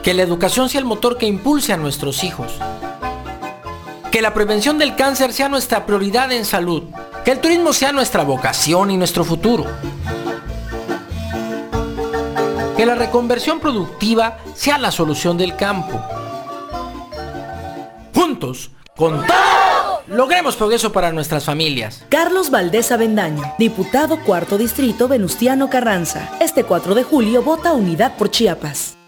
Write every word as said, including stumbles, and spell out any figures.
Que la educación sea el motor que impulse a nuestros hijos. Que la prevención del cáncer sea nuestra prioridad en salud. Que el turismo sea nuestra vocación y nuestro futuro. Que la reconversión productiva sea la solución del campo. Juntos, con todo, logremos progreso para nuestras familias. Carlos Valdés Avendaño, diputado Cuarto Distrito Venustiano Carranza. Este cuatro de julio vota Unidad por Chiapas.